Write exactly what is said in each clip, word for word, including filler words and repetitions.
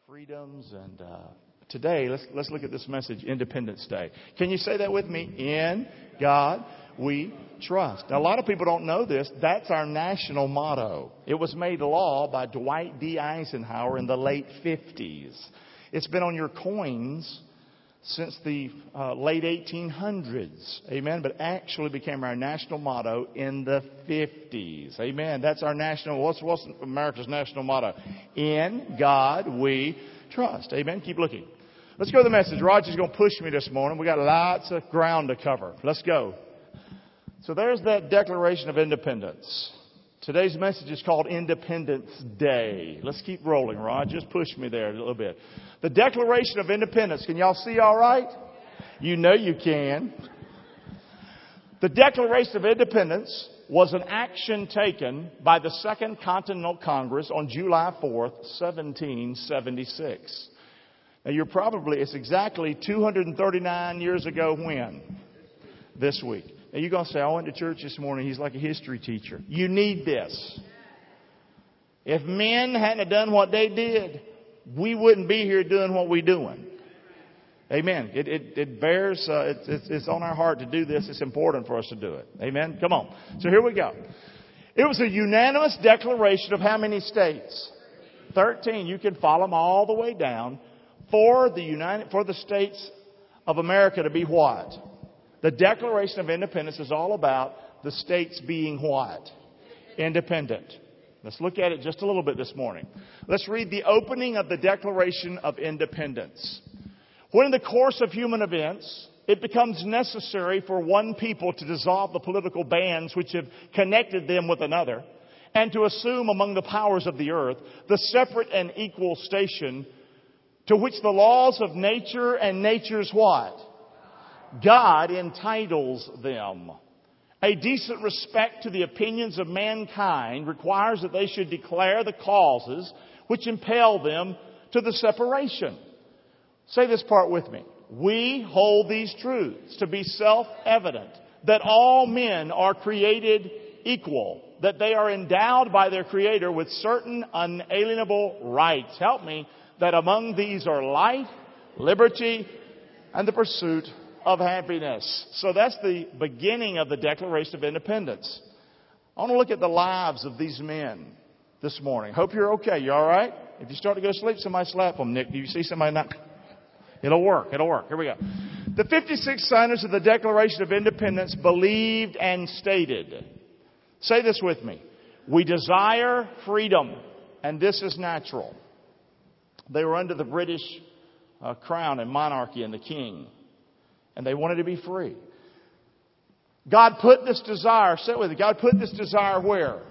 freedoms, and uh, today let's let's look at this message, Independence Day. Can you say that with me? In God we trust. Now, a lot of people don't know this. That's our national motto. It was made law by Dwight D. Eisenhower in the late fifties. It's been on your coins since the uh, late eighteen hundreds. Amen. But actually became our national motto in the fifties. Amen. That's our national, what's, what's America's national motto? In God we trust. Amen. Keep looking. Let's go to the message. Roger's going to push me this morning. We got lots of ground to cover. Let's go. So there's that Declaration of Independence. Today's message is called Independence Day. Let's keep rolling, Rod. Just push me there a little bit. The Declaration of Independence. Can y'all see all right? You know you can. The Declaration of Independence was an action taken by the Second Continental Congress on July fourth, seventeen seventy-six. Now you're probably, it's exactly two hundred thirty-nine years ago when? This week. Now you're going to say, I went to church this morning. He's like a history teacher. You need this. If men hadn't done what they did, we wouldn't be here doing what we're doing. Amen. It, it, it bears, uh, it's, it's, it's on our heart to do this. It's important for us to do it. Amen. Come on. So here we go. It was a unanimous declaration of how many states? thirteen. You can follow them all the way down for the United, for the states of America to be what? The Declaration of Independence is all about the states being what? Independent. Let's look at it just a little bit this morning. Let's read the opening of the Declaration of Independence. When in the course of human events, it becomes necessary for one people to dissolve the political bands which have connected them with another, and to assume among the powers of the earth the separate and equal station to which the laws of nature and nature's what? God entitles them. A decent respect to the opinions of mankind requires that they should declare the causes which impel them to the separation. Say this part with me. We hold these truths to be self-evident, that all men are created equal, that they are endowed by their Creator with certain unalienable rights. Help me. That among these are life, liberty, and the pursuit of happiness. So that's the beginning of the Declaration of Independence. I want to look at the lives of these men this morning. Hope you're okay. You all right? If you start to go to sleep, somebody slap them. Nick, do you see somebody not? It'll work. It'll work. Here we go. The fifty-six signers of the Declaration of Independence believed and stated. Say this with me. We desire freedom, and this is natural. They were under the British uh, crown and monarchy and the king. And they wanted to be free. God put this desire, say it with me, God put this desire where?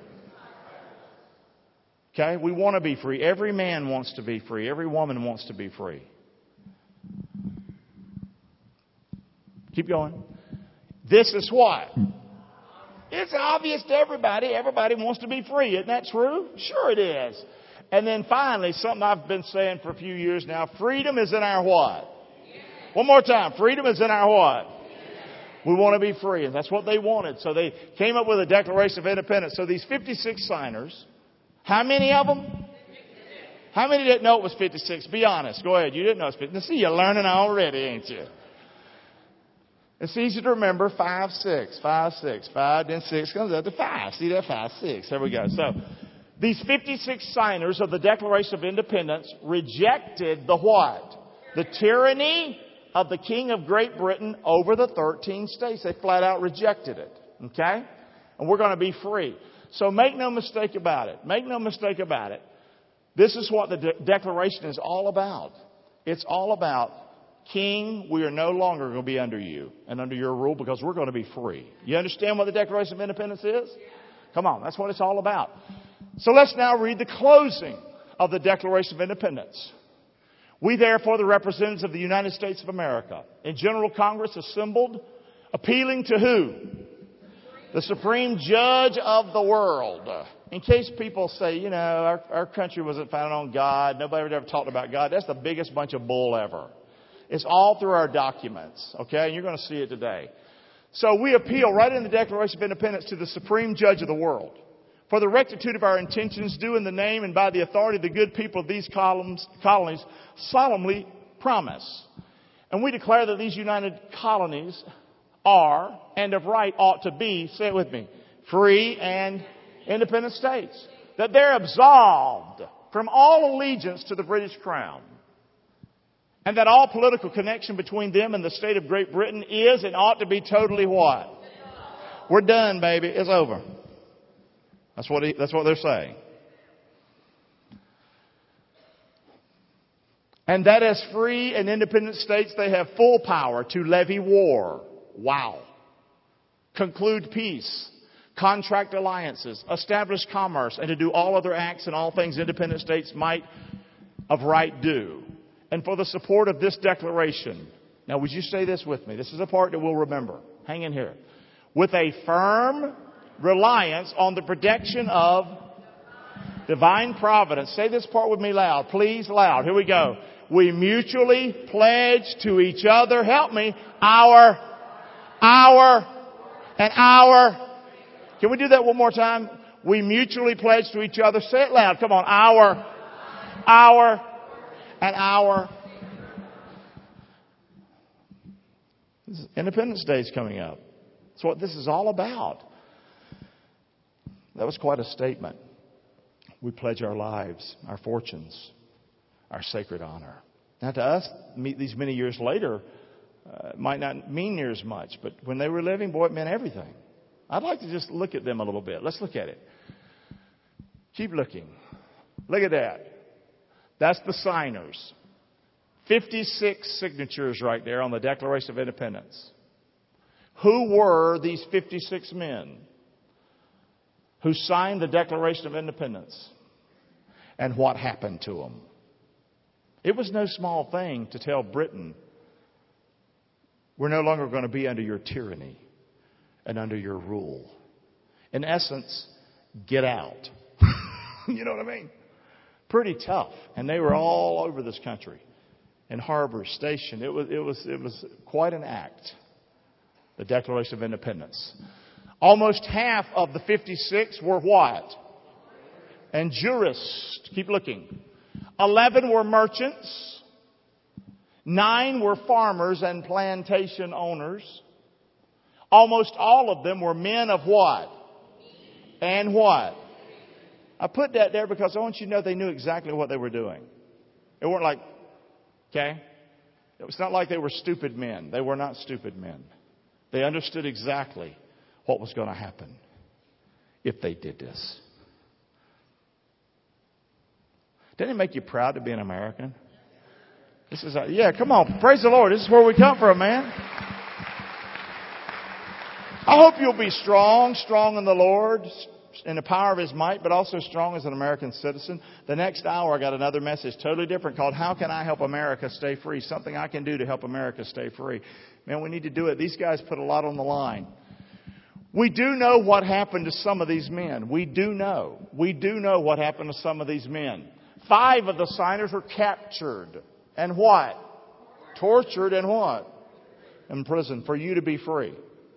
Okay, we want to be free. Every man wants to be free. Every woman wants to be free. Keep going. This is what? It's obvious to everybody. Everybody wants to be free. Isn't that true? Sure it is. And then finally, something I've been saying for a few years now, freedom is in our what? One more time. Freedom is in our what? We want to be free. And that's what they wanted. So they came up with a Declaration of Independence. So these fifty-six signers, how many of them? How many didn't know it was fifty-six? Be honest. Go ahead. You didn't know it was fifty-six. See, you're learning already, ain't you? It's easy to remember. Five, six, five, six, five, then six comes up to five. See that? Five, six. There we go. So these fifty-six signers of the Declaration of Independence rejected the what? The tyranny of the King of Great Britain over the thirteen states. They flat out rejected it. Okay? And we're going to be free. So make no mistake about it. Make no mistake about it. This is what the de- Declaration is all about. It's all about, King, we are no longer going to be under you and under your rule because we're going to be free. You understand what the Declaration of Independence is? Come on, that's what it's all about. So let's now read the closing of the Declaration of Independence. We, therefore, the representatives of the United States of America, in General Congress assembled, appealing to who? The Supreme Judge of the world. In case people say, you know, our, our country wasn't founded on God, nobody ever talked about God, that's the biggest bunch of bull ever. It's all through our documents, okay? And you're going to see it today. So we appeal right in the Declaration of Independence to the Supreme Judge of the world. For the rectitude of our intentions, due in the name and by the authority of the good people of these columns, colonies, solemnly promise. And we declare that these united colonies are, and of right ought to be, say it with me, free and independent states. That they're absolved from all allegiance to the British Crown. And that all political connection between them and the state of Great Britain is and ought to be totally what? We're done, baby. It's over. That's what he, that's what they're saying. And that as free and independent states, they have full power to levy war. Wow. Conclude peace. Contract alliances. Establish commerce. And to do all other acts and all things independent states might of right do. And for the support of this declaration. Now, would you say this with me? This is a part that we'll remember. Hang in here. With a firm reliance on the protection of divine providence. Say this part with me loud. Please, loud. Here we go. We mutually pledge to each other. Help me. Our, our, and our. Can we do that one more time? We mutually pledge to each other. Say it loud. Come on. Our, our, and our. This is Independence Day is coming up. That's what this is all about. That was quite a statement. We pledge our lives, our fortunes, our sacred honor. Now to us, these many years later, uh, might not mean near as much. But when they were living, boy, it meant everything. I'd like to just look at them a little bit. Let's look at it. Keep looking. Look at that. That's the signers. fifty-six signatures right there on the Declaration of Independence. Who were these fifty-six men who signed the Declaration of Independence? And what happened to them? It was no small thing to tell Britain, we're no longer going to be under your tyranny and under your rule. In essence, get out. You know what I mean? Pretty tough. And they were all over this country. In harbors, stationed. It was, it was, it was quite an act. The Declaration of Independence. Almost half of the fifty-six were what? And jurists. Keep looking. Eleven were merchants. Nine were farmers and plantation owners. Almost all of them were men of what? And what? I put that there because I want you to know they knew exactly what they were doing. They weren't like, okay? It was not like they were stupid men. They were not stupid men. They understood exactly what was going to happen if they did this. Doesn't it make you proud to be an American? This is, a, yeah, come on. Praise the Lord. This is where we come from, man. I hope you'll be strong, strong in the Lord, in the power of His might, but also strong as an American citizen. The next hour, I got another message, totally different, called How Can I Help America Stay Free? Something I can do to help America stay free. Man, we need to do it. These guys put a lot on the line. We do know what happened to some of these men. We do know. We do know what happened to some of these men. Five of the signers were captured. And what? Tortured and what? Imprisoned for you to be free.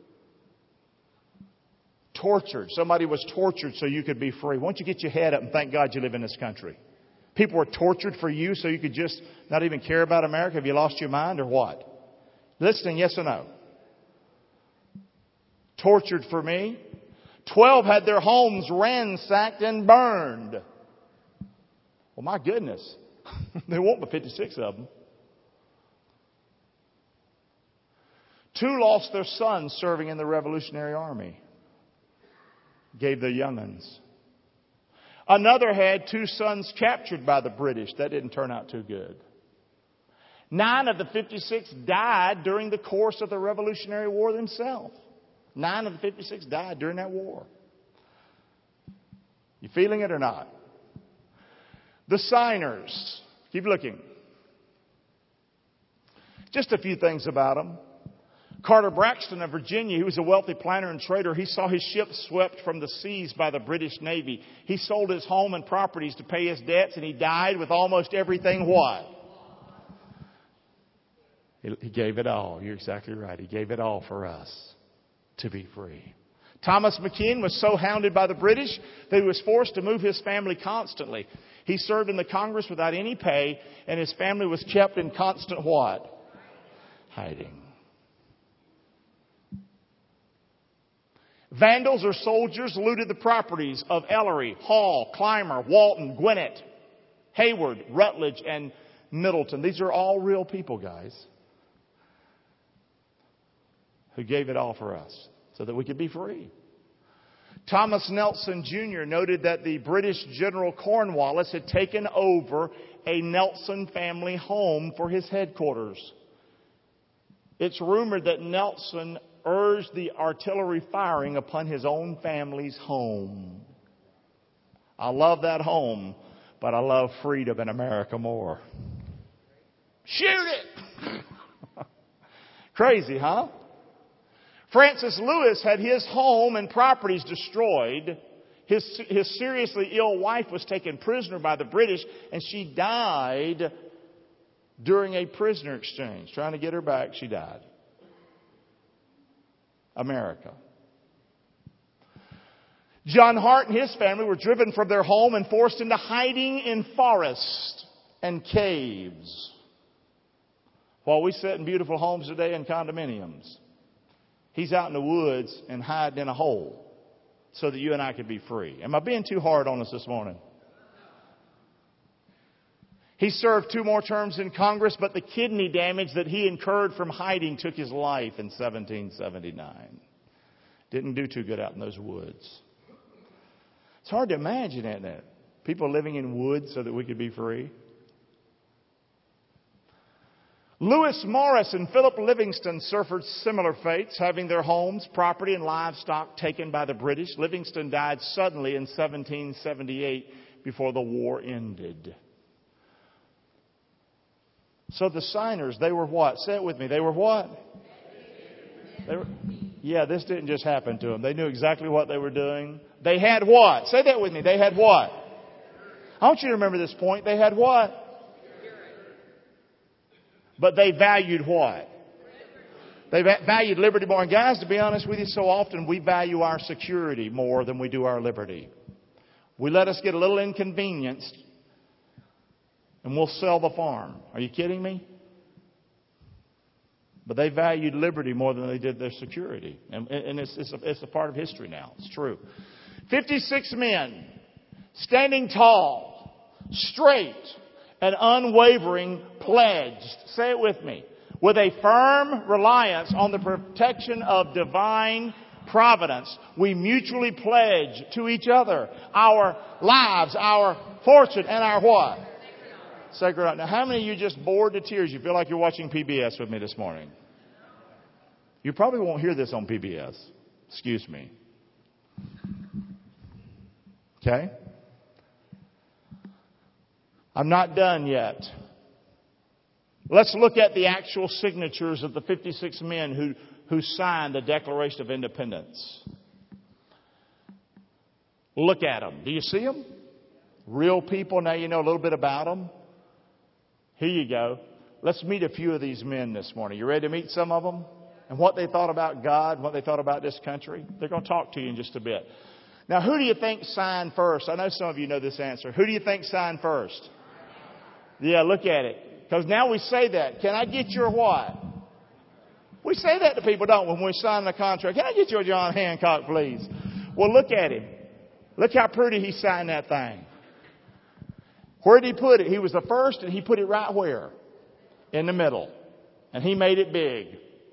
Tortured. Somebody was tortured so you could be free. Why don't you get your head up and thank God you live in this country? People were tortured for you so you could just not even care about America. Have you lost your mind or what? Listening, yes or no? Tortured for me. Twelve had their homes ransacked and burned. Well, my goodness. There won't be fifty-six of them. Two lost their sons serving in the Revolutionary Army. Gave their young'uns. Another had two sons captured by the British. That didn't turn out too good. Nine of the fifty-six died during the course of the Revolutionary War themselves. Nine of the fifty-six died during that war. You feeling it or not? The signers. Keep looking. Just a few things about them. Carter Braxton of Virginia, he was a wealthy planter and trader. He saw his ship swept from the seas by the British Navy. He sold his home and properties to pay his debts, and he died with almost everything what? He gave it all. You're exactly right. He gave it all for us to be free. Thomas McKean was so hounded by the British that he was forced to move his family constantly. He served in the Congress without any pay, and his family was kept in constant what? Hiding. Vandals or soldiers looted the properties of Ellery, Hall, Clymer, Walton, Gwinnett, Hayward, Rutledge, and Middleton. These are all real people, guys, who gave it all for us so that we could be free. Thomas Nelson Junior noted that the British General Cornwallis had taken over a Nelson family home for his headquarters. It's rumored that Nelson urged the artillery firing upon his own family's home. I love that home, but I love freedom in America more. Shoot it! Crazy, huh? Francis Lewis had his home and properties destroyed. His, his seriously ill wife was taken prisoner by the British, and she died during a prisoner exchange. Trying to get her back, she died. America. John Hart and his family were driven from their home and forced into hiding in forests and caves. While we sit in beautiful homes today in condominiums, he's out in the woods and hiding in a hole so that you and I could be free. Am I being too hard on us this morning? He served two more terms in Congress, but the kidney damage that he incurred from hiding took his life in seventeen seventy-nine. Didn't do too good out in those woods. It's hard to imagine, isn't it? People living in woods so that we could be free. Lewis Morris and Philip Livingston suffered similar fates, having their homes, property, and livestock taken by the British. Livingston died suddenly in seventeen seventy-eight before the war ended. So the signers, they were what? Say it with me. They were what? They were, yeah, this didn't just happen to them. They knew exactly what they were doing. They had what? Say that with me. They had what? I want you to remember this point. They had what? But they valued what? They valued liberty more. And guys, to be honest with you, so often we value our security more than we do our liberty. We let us get a little inconvenienced and we'll sell the farm. Are you kidding me? But they valued liberty more than they did their security. And, and it's, it's, a, it's a part of history now. It's true. fifty-six men standing tall, straight, and unwavering pledged. Say it with me. With a firm reliance on the protection of divine providence, we mutually pledge to each other our lives, our fortune, and our what? Sacred honor. Now, how many of you just bored to tears? You feel like you're watching P B S with me this morning? You probably won't hear this on P B S. Excuse me. Okay? I'm not done yet. Let's look at the actual signatures of the fifty-six men who, who signed the Declaration of Independence. Look at them. Do you see them? Real people. Now you know a little bit about them. Here you go. Let's meet a few of these men this morning. You ready to meet some of them? And what they thought about God, what they thought about this country? They're going to talk to you in just a bit. Now, who do you think signed first? I know some of you know this answer. Who do you think signed first? Yeah, look at it. Because now we say that. Can I get your what? We say that to people, don't we, when we sign the contract? Can I get your John Hancock, please? Well, look at him. Look how pretty he signed that thing. Where did he put it? He was the first, and he put it right where? In the middle. And he made it big.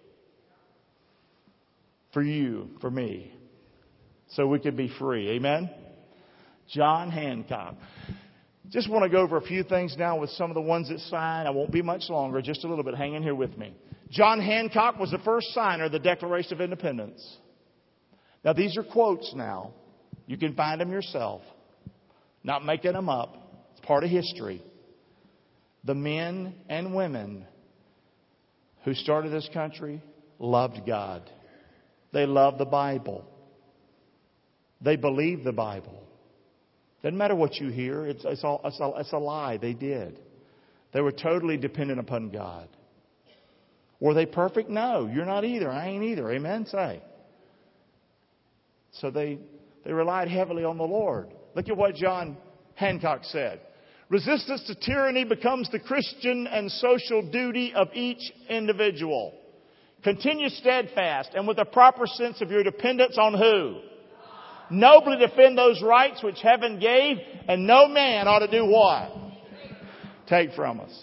For you, for me. So we could be free. Amen? John Hancock. Just want to go over a few things now with some of the ones that signed. I won't be much longer, just a little bit. Hang in here with me. John Hancock was the first signer of the Declaration of Independence. Now, these are quotes now. You can find them yourself. Not making them up. It's part of history. The men and women who started this country loved God. They loved the Bible. They believed the Bible. Doesn't matter what you hear. It's, it's, all, it's, a, it's a lie. They did. They were totally dependent upon God. Were they perfect? No, you're not either. I ain't either. Amen? Say. So they, they relied heavily on the Lord. Look at what John Hancock said. Resistance to tyranny becomes the Christian and social duty of each individual. Continue steadfast and with a proper sense of your dependence on who? Nobly defend those rights which heaven gave, and no man ought to do what? Take from us.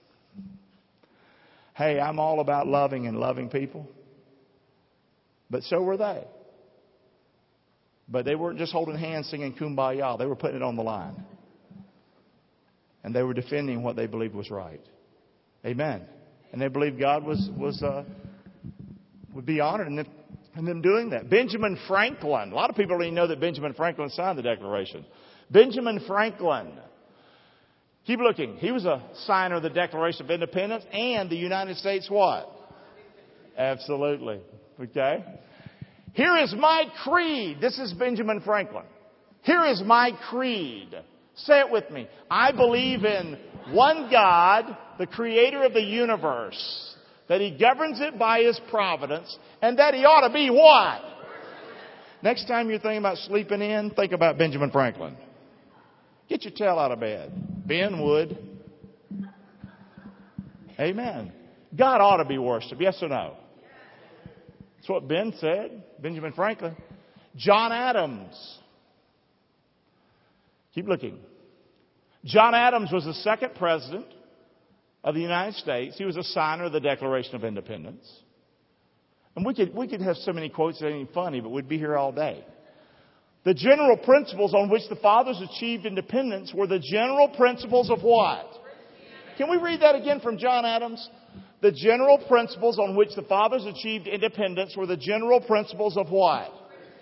Hey, I'm all about loving and loving people. But so were they. But they weren't just holding hands singing Kumbaya. They were putting it on the line. And they were defending what they believed was right. Amen. And they believed God was, was uh, would be honored in them, in them doing that. Benjamin Franklin. A lot of people don't even know that Benjamin Franklin signed the Declaration. Benjamin Franklin. Keep looking. He was a signer of the Declaration of Independence and the United States what? Absolutely. Okay. Here is my creed. This is Benjamin Franklin. Here is my creed. Say it with me. I believe in one God, the creator of the universe, that He governs it by His providence, and that He ought to be what? Next time you're thinking about sleeping in, think about Benjamin Franklin. Get your tail out of bed. Ben would. Amen. God ought to be worshipped. Yes or no? That's what Ben said. Benjamin Franklin. John Adams. Keep looking. John Adams was the second president of the United States. He was a signer of the Declaration of Independence. And we could, we could have so many quotes that ain't funny, but we'd be here all day. The general principles on which the fathers achieved independence were the general principles of what? Can we read that again from John Adams? The general principles on which the fathers achieved independence were the general principles of what?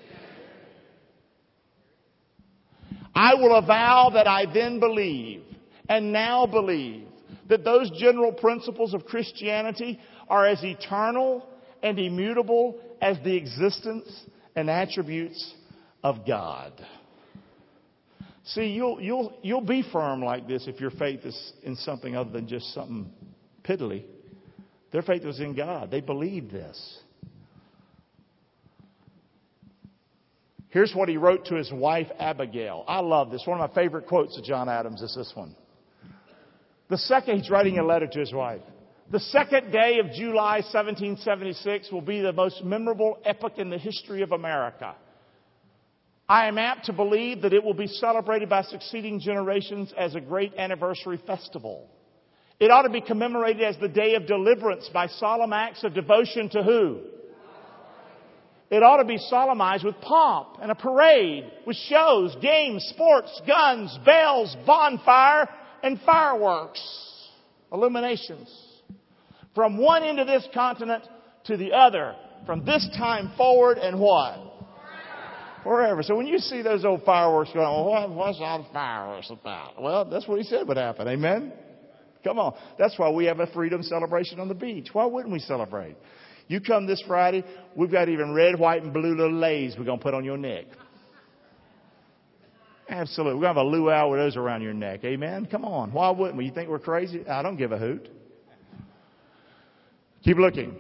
I will avow that I then believe and now believe that those general principles of Christianity are as eternal and immutable as the existence and attributes of God. See, you'll, you'll, you'll be firm like this if your faith is in something other than just something piddly. Their faith was in God. They believed this. Here's what he wrote to his wife, Abigail. I love this. One of my favorite quotes of John Adams is this one. The second, he's writing a letter to his wife. The second day of July seventeen seventy-six will be the most memorable epoch in the history of America. I am apt to believe that it will be celebrated by succeeding generations as a great anniversary festival. It ought to be commemorated as the day of deliverance by solemn acts of devotion to who? It ought to be solemnized with pomp and a parade, with shows, games, sports, guns, bells, bonfire, and fireworks, illuminations. From one end of this continent to the other, from this time forward and what? Forever. So when you see those old fireworks going, well, what, what's all the fireworks about? Well, that's what he said would happen. Amen? Come on. That's why we have a freedom celebration on the beach. Why wouldn't we celebrate? You come this Friday, we've got even red, white, and blue little lays we're going to put on your neck. Absolutely. We're going to have a luau with those around your neck. Amen? Come on. Why wouldn't we? You think we're crazy? I don't give a hoot. Keep looking.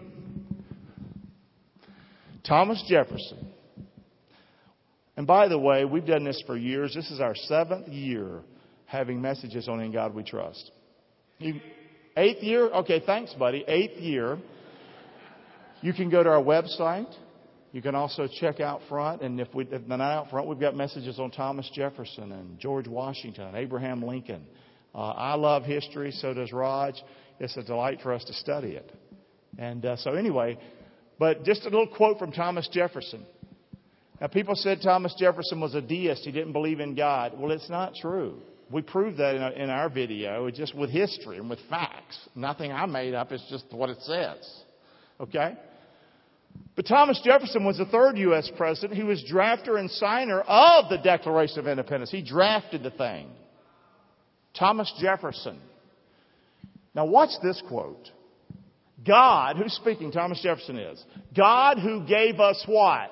Thomas Jefferson. And by the way, we've done this for years. This is our seventh year having messages on In God We Trust. You, eighth year? Okay, thanks, buddy. Eighth year. You can go to our website. You can also check out front. And if we, if not out front, we've got messages on Thomas Jefferson and George Washington, Abraham Lincoln. Uh, I love history. So does Raj. It's a delight for us to study it. And uh, so anyway, but just a little quote from Thomas Jefferson. Now, people said Thomas Jefferson was a deist. He didn't believe in God. Well, it's not true. We proved that in our, in our video, just with history and with facts. Nothing I made up. It's just what it says. Okay? But Thomas Jefferson was the third U S president. He was drafter and signer of the Declaration of Independence. He drafted the thing. Thomas Jefferson. Now, watch this quote. God, who's speaking? Thomas Jefferson is. God who gave us what?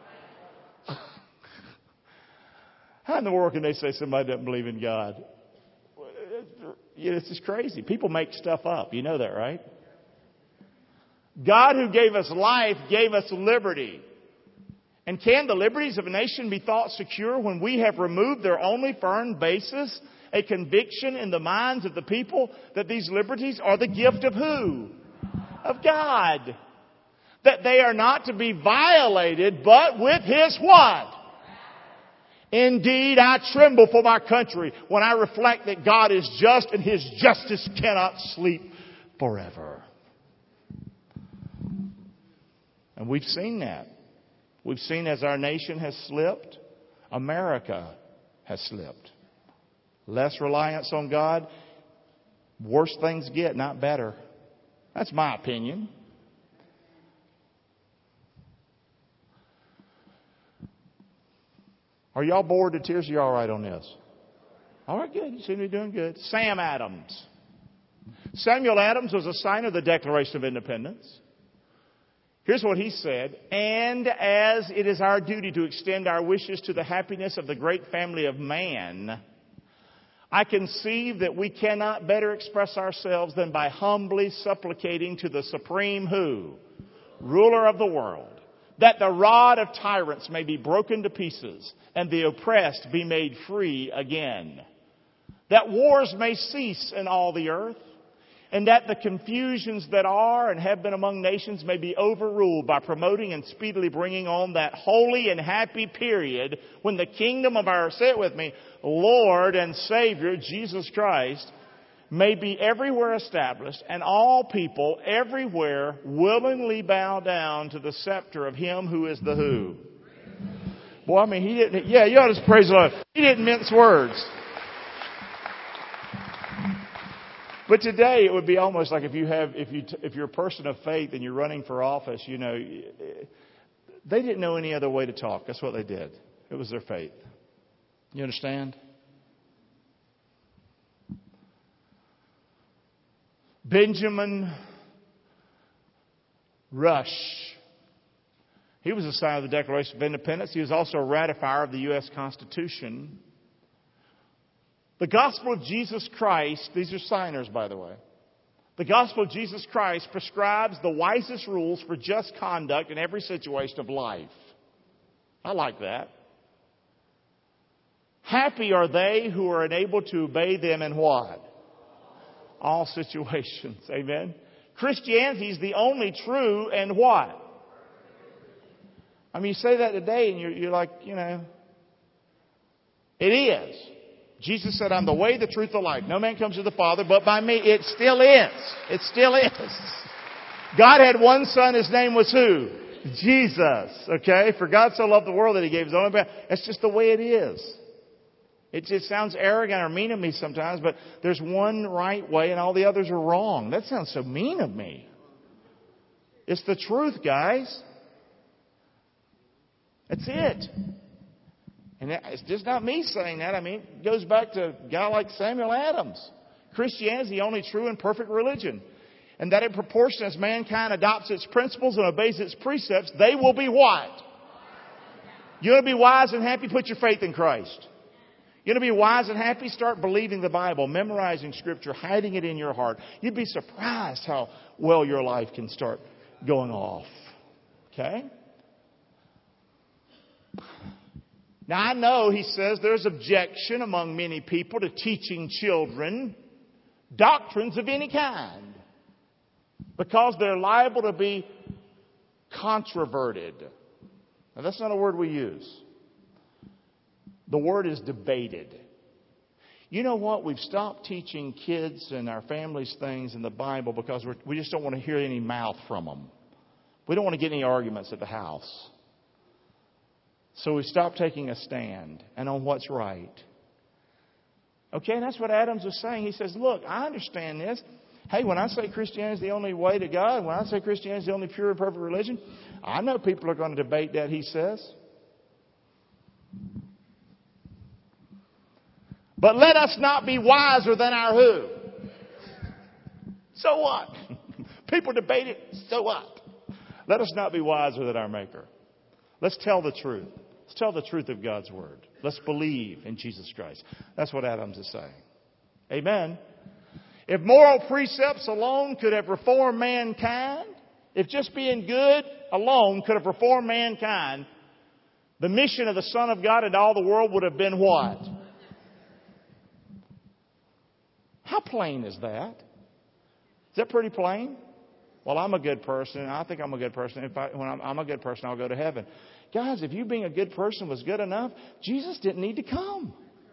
How in the world can they say somebody doesn't believe in God? It's just crazy. People make stuff up. You know that, right? God who gave us life gave us liberty And can the liberties of a nation be thought secure when we have removed their only firm basis, a conviction in the minds of the people that these liberties are the gift of who? Of God. That they are not to be violated, but with His what? Indeed, I tremble for my country when I reflect that God is just and His justice cannot sleep forever. And we've seen that. We've seen as our nation has slipped, America has slipped. Less reliance on God, worse things get, not better. That's my opinion. Are y'all bored to tears? Are you all right on this? All right, good. You seem to be doing good. Sam Adams. Samuel Adams was a signer of the Declaration of Independence. Here's what he said. And as it is our duty to extend our wishes to the happiness of the great family of man, I conceive that we cannot better express ourselves than by humbly supplicating to the supreme who? Ruler of the world. That the rod of tyrants may be broken to pieces and the oppressed be made free again. That wars may cease in all the earth and that the confusions that are and have been among nations may be overruled by promoting and speedily bringing on that holy and happy period when the kingdom of our, say it with me, Lord and Savior Jesus Christ may be everywhere established and all people everywhere willingly bow down to the scepter of Him who is the who. Boy, I mean, he didn't, yeah, you ought to praise the Lord. He didn't mince words. But today it would be almost like if you have, if you, if you're a person of faith and you're running for office, you know, they didn't know any other way to talk. That's what they did. It was their faith. You understand? Benjamin Rush. He was a signer of the Declaration of Independence. He was also a ratifier of the U S Constitution. The gospel of Jesus Christ, these are signers, by the way. The gospel of Jesus Christ prescribes the wisest rules for just conduct in every situation of life. I like that. Happy are they who are enabled to obey them in what? All situations. Amen. Christianity is the only true and what? I mean, you say that today and you're, you're like, you know, it is. Jesus said, I'm the way, the truth, the life. No man comes to the Father but by me. It still is. It still is. God had one son. His name was who? Jesus. Okay? For God so loved the world that He gave His only begotten. That's just the way it is. It just sounds arrogant or mean of me sometimes, but there's one right way and all the others are wrong. That sounds so mean of me. It's the truth, guys. That's it. And it's just not me saying that. I mean, it goes back to a guy like Samuel Adams. Christianity is the only true and perfect religion. And that in proportion as mankind adopts its principles and obeys its precepts, they will be what? You want to be wise and happy? Put your faith in Christ. You want to be wise and happy? Start believing the Bible, memorizing Scripture, hiding it in your heart. You'd be surprised how well your life can start going off. Okay? Now, I know, he says, there's objection among many people to teaching children doctrines of any kind because they're liable to be controverted. Now, that's not a word we use. The word is debated. You know what? We've stopped teaching kids and our families things in the Bible because we're, we just don't want to hear any mouth from them. We don't want to get any arguments at the house. So we stopped taking a stand and on what's right. Okay, and that's what Adams was saying. He says, look, I understand this. Hey, when I say Christianity is the only way to God, when I say Christianity is the only pure and perfect religion, I know people are going to debate that, he says. But let us not be wiser than our who? So what? People debate it. So what? Let us not be wiser than our Maker. Let's tell the truth. Let's tell the truth of God's Word. Let's believe in Jesus Christ. That's what Adams is saying. Amen. If moral precepts alone could have reformed mankind, if just being good alone could have reformed mankind, The mission of the Son of God into all the world would have been what? How plain is that? Is that pretty plain? Well, I'm a good person. I think I'm a good person. If I, when I'm, I'm a good person, I'll go to heaven. Guys, if you being a good person was good enough, Jesus didn't need to come.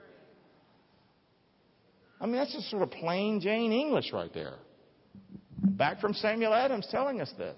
I mean, that's just sort of plain Jane English right there. Back from Samuel Adams telling us this.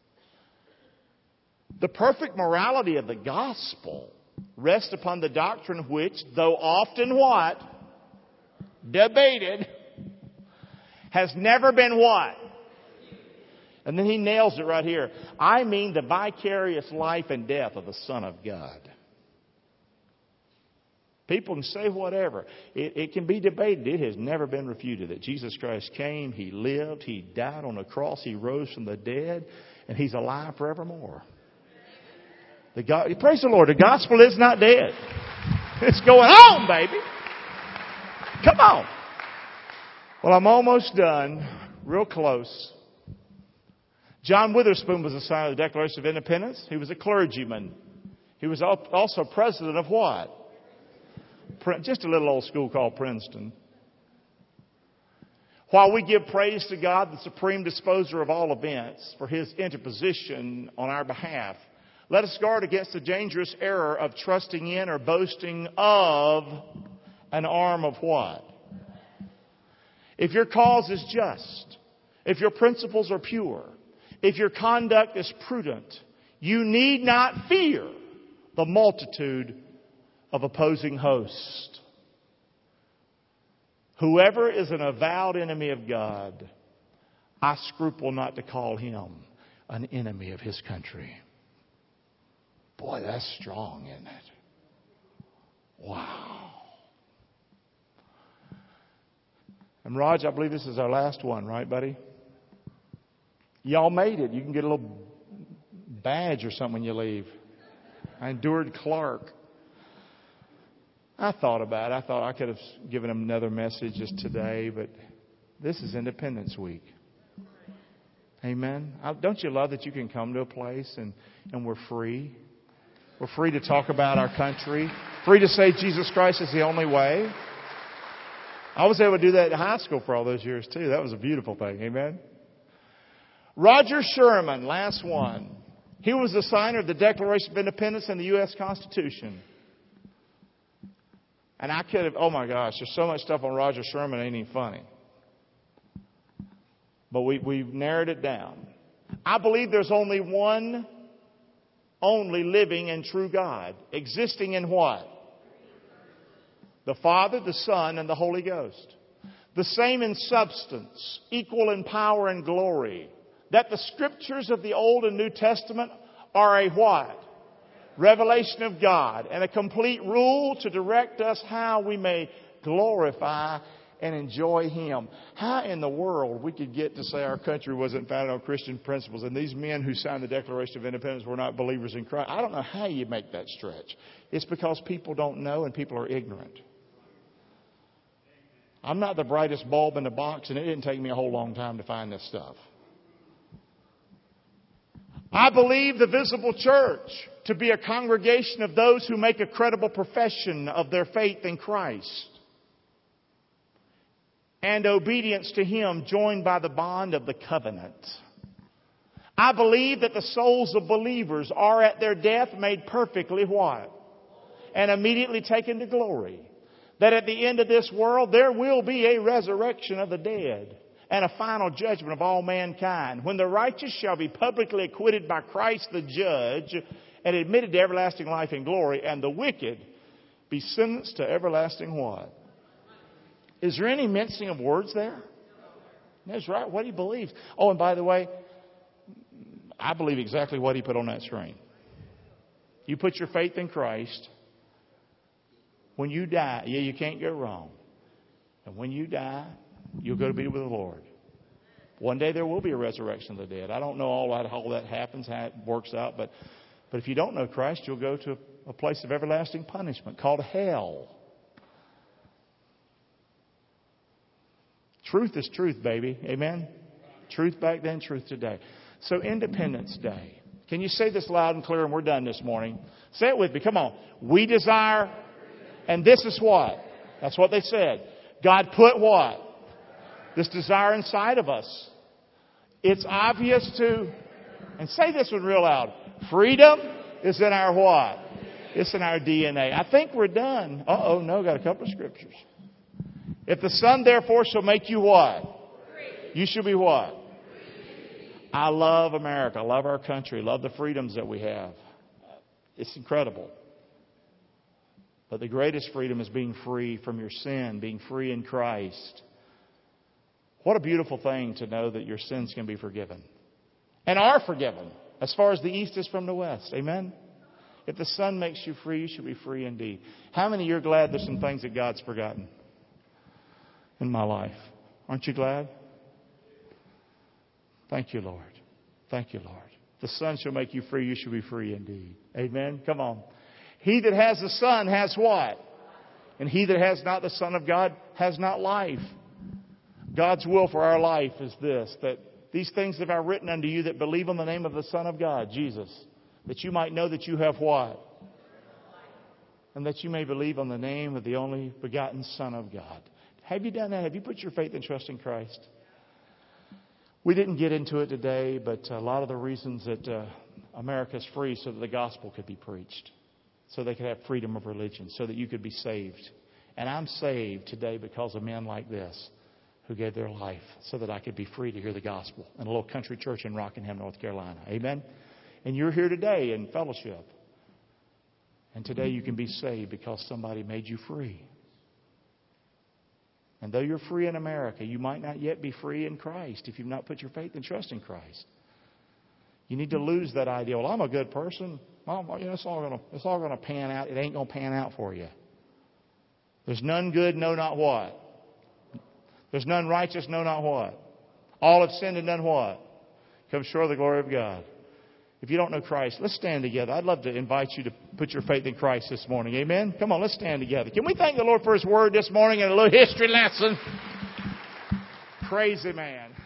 The perfect morality of the gospel rests upon the doctrine which, though often what? Debated, has never been what? And then he nails it right here. I mean the vicarious life and death of the Son of God. People can say whatever. It, it can be debated. It has never been refuted that Jesus Christ came, He lived, He died on the cross, He rose from the dead, and He's alive forevermore. The God, praise the Lord. The gospel is not dead. It's going on, baby. Come on. Well, I'm almost done. Real close. John Witherspoon was a signer of the Declaration of Independence. He was a clergyman. He was also president of what? Just a little old school called Princeton. While we give praise to God, the supreme disposer of all events, for His interposition on our behalf, let us guard against the dangerous error of trusting in or boasting of an arm of what? If your cause is just, if your principles are pure, if your conduct is prudent, you need not fear the multitude of opposing hosts. Whoever is an avowed enemy of God, I scruple not to call him an enemy of His country. Boy, that's strong, isn't it? Wow. And Raj, I believe this is our last one, right, buddy? Y'all made it. You can get a little badge or something when you leave. I endured Clark. I thought about it. I thought I could have given him another message just today, but this is Independence Week. Amen. I, don't you love that you can come to a place and, and we're free? We're free to talk about our country. Free to say Jesus Christ is the only way. I was able to do that in high school for all those years too. That was a beautiful thing. Amen. Roger Sherman, last one. He was the signer of the Declaration of Independence and the U S Constitution. And I could have, oh my gosh, there's so much stuff on Roger Sherman, it ain't even funny. But we, we've narrowed it down. I believe there's only one, only living and true God, existing in what? The Father, the Son, and the Holy Ghost. The same in substance, equal in power and glory. That the Scriptures of the Old and New Testament are a what? Revelation of God and a complete rule to direct us how we may glorify and enjoy Him. How in the world we could get to say our country wasn't founded on Christian principles and these men who signed the Declaration of Independence were not believers in Christ? I don't know how you make that stretch. It's because people don't know and people are ignorant. I'm not the brightest bulb in the box, and it didn't take me a whole long time to find this stuff. I believe the visible church to be a congregation of those who make a credible profession of their faith in Christ and obedience to Him joined by the bond of the covenant. I believe that the souls of believers are at their death made perfectly what? And immediately taken to glory. That at the end of this world there will be a resurrection of the dead and a final judgment of all mankind, when the righteous shall be publicly acquitted by Christ the judge and admitted to everlasting life and glory, and the wicked be sentenced to everlasting what? Is there any mincing of words there? That's right, what he believes. Oh, and by the way, I believe exactly what he put on that screen. You put your faith in Christ. When you die, yeah, you can't go wrong. And when you die, you'll go to be with the Lord. One day there will be a resurrection of the dead. I don't know all that, how all that happens, how it works out, but but if you don't know Christ, you'll go to a place of everlasting punishment called hell. Truth is truth, baby. Amen? Truth back then, truth today. So Independence Day. Can you say this loud and clear, and we're done this morning? Say it with me. Come on. We desire, and this is what? That's what they said. God put what? This desire inside of us. It's obvious to, and say this one real loud. Freedom is in our what? It's in our D N A. I think we're done. Uh-oh, no, got a couple of scriptures. If the Son therefore shall make you what? You shall be what? I love America. I love our country. I love the freedoms that we have. It's incredible. But the greatest freedom is being free from your sin, being free in Christ. What a beautiful thing to know that your sins can be forgiven. And are forgiven. As far as the east is from the west. Amen? If the Son makes you free, you should be free indeed. How many of you are glad there's some things that God's forgotten in my life? Aren't you glad? Thank you, Lord. Thank you, Lord. The Son shall make you free, you shall be free indeed. Amen? Come on. He that has the Son has what? And he that has not the Son of God has not life. God's will for our life is this, that these things have I written unto you that believe on the name of the Son of God, Jesus, that you might know that you have what? And that you may believe on the name of the only begotten Son of God. Have you done that? Have you put your faith and trust in Christ? We didn't get into it today, but a lot of the reasons that uh, America's free so that the gospel could be preached. So they could have freedom of religion. So that you could be saved. And I'm saved today because of men like this who gave their life so that I could be free to hear the gospel in a little country church in Rockingham, North Carolina. Amen? And you're here today in fellowship. And today you can be saved because somebody made you free. And though you're free in America, you might not yet be free in Christ if you've not put your faith and trust in Christ. You need to lose that idea. Well, I'm a good person. Well, you know, it's all gonna it's all gonna pan out. It ain't gonna pan out for you. There's none good, no, not what. There's none righteous, no, not what. All have sinned and done what? Come short of the glory of God. If you don't know Christ, let's stand together. I'd love to invite you to put your faith in Christ this morning. Amen? Come on, let's stand together. Can we thank the Lord for His Word this morning and a little history lesson? Praise Him, man.